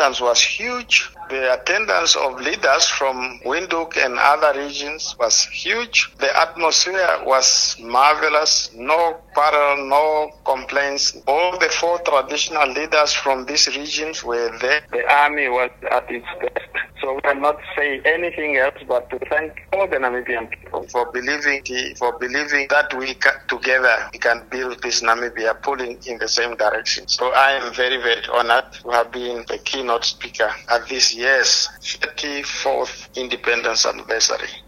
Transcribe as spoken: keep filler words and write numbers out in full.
attendance was huge. The attendance of leaders from Windhoek and other regions was huge. The atmosphere was marvelous. No quarrel, no complaints. All the four traditional leaders from these regions were there. The army was at its best. So we cannot say anything else but to thank all the Namibian people for believing for believing that we can, together we can build this Namibia, pulling in the same direction. So I am very, very honored to have been the keynote speaker at this year's thirty-fourth Independence Anniversary.